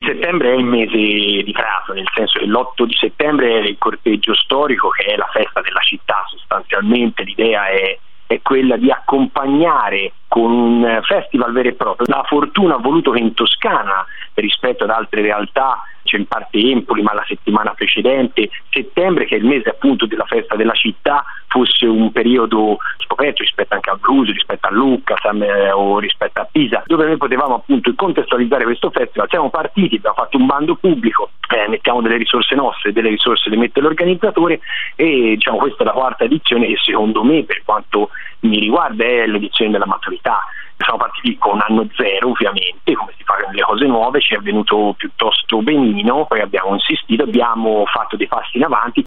settembre è il mese di Prato, nel senso che l'8 di settembre è il corteggio storico, che è la festa della città. Sostanzialmente l'idea è quella di accompagnare con un festival vero e proprio. La fortuna ha voluto che in Toscana, rispetto ad altre realtà, c'è in parte Empoli, ma la settimana precedente, settembre, che è il mese appunto della festa della città, fosse un periodo scoperto rispetto anche a Brusio, rispetto a Lucca o rispetto a Pisa, dove noi potevamo appunto contestualizzare questo festival. Siamo partiti, abbiamo fatto un bando pubblico, mettiamo delle risorse nostre, delle risorse le mette l'organizzatore, e diciamo questa è la quarta edizione, che secondo me, per quanto mi riguarda, è l'edizione della maturità. Siamo partiti con anno zero, ovviamente, come si fa con le cose nuove, ci è venuto piuttosto benino, poi abbiamo insistito, abbiamo fatto dei passi in avanti.